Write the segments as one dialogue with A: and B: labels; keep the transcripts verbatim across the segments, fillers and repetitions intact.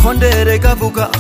A: kondere kavuga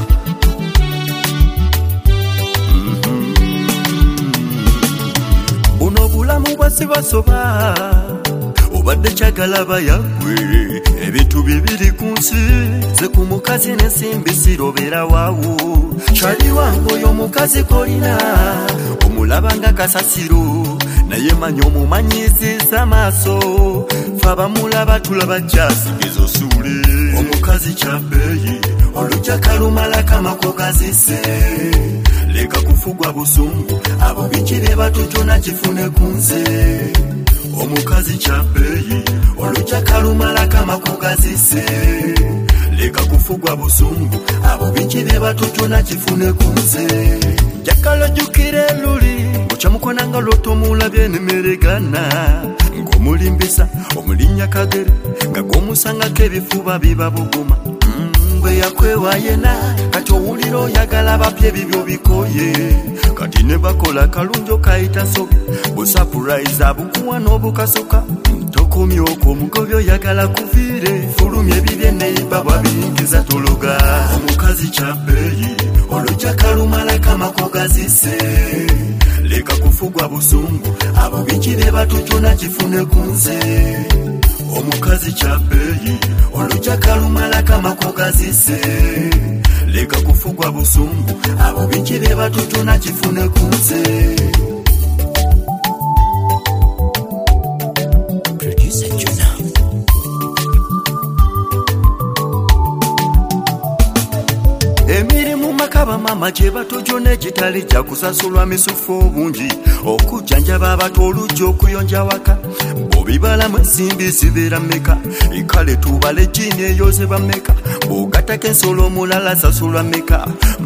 A: buno bulamu bwasibasoba obadde kyagalaba yagwe ebintu bibiri ku nsi ze ku mukazi n'ensimbi sirobera waawo kyali wange oyo omukazi kolina omulaba nga kasasiro naye manya omumanyiziza maaso fe abamulaba tulaba kyasigezo suule omukazi kyabbeeyi olujja kalumala kamako gazise leka kufugwa busungu abo bikire batujona kifune ku nze omukazi kyabbeeyi olujja kalumala kamako gazise leka kufugwa busungu abo bikire batujona kifune ku nze jakalo jukire luli muchamukonanga loto mulabye nemeregana ngomulimbisa omulinya kagere nga gomusanga kebifuba biba buguma ngwe yakwewa yena kati owuliro yagala bapye bibyo bikoye kati ne bakola kalunjo kayita sobi busapurize abukuwa n'obukasoka tokomye okwo omugobyo yagala kuviire fulumye ebibye neiba bwabiyingiza tologa omukazi kyabbeeyi olujja kalumala kamako gazise leka kufugwa busungu abo bikire batujona kifune ku nze omukazi kyabbeeyi olujja kalumala kamako gazise leka kufugwa busungu abo bikire batujona kifune ku nze emirimu makaba mama gye batojona egitali gya kusasulwa misufu obungi okujjanjaba abato olujja okuyonja waka bw'obibalamu ensimbi zibeera mmeka ekale tubale jini eyozebwa mmeka bw'ogattako ensolo omulala sasulwa mmeka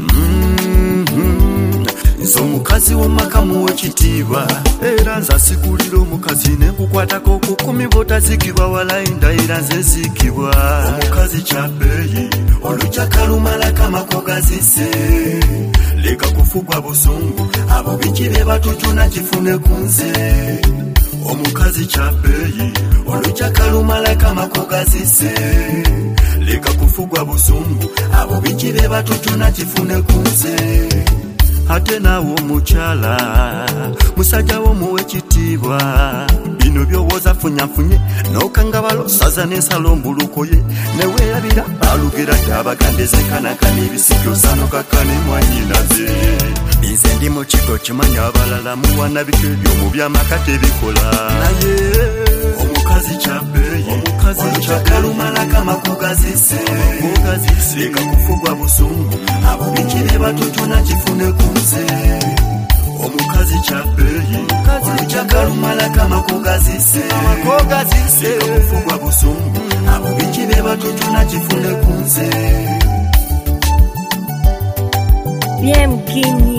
A: nze omukazi w'omaka muwa ekitiibwa era nze asigulira omukazi nenkukwatako kukumi bw'otazikibwa walayi ndayira nze nziikibwa omukazi kyabbeeyi olujja kalumala kamako gazise leka kufugwa busungu abo bikire batujona kifune ku nze omukazi kyabbeeyi olujja kalumala kamako gazise leka kufugwa busungu abo bikire batujona kifune ku nze ate naawe omukyala musajja wo muwa ekitiibwa bino byowooza funyafunye n'okangabalo saza n'ensala ombulukoye neweerabira balugera gy'abagandezekanakana ebisibyo sanokakane mwanyinaze nze ndi mu kigo kimanya abalala muwana bito ebyomu byamaka tebikola naye omukazi kyabbeeyi omukazi kyakalumala kamako gazise leka kufugwa busungu abo bikire batujona kifune ku nze omukazi kyabbeeyi olujja kalumala kamako gazise leka kufugwa busungu abo bikire batujona kifune ku nze
B: Bien Mkini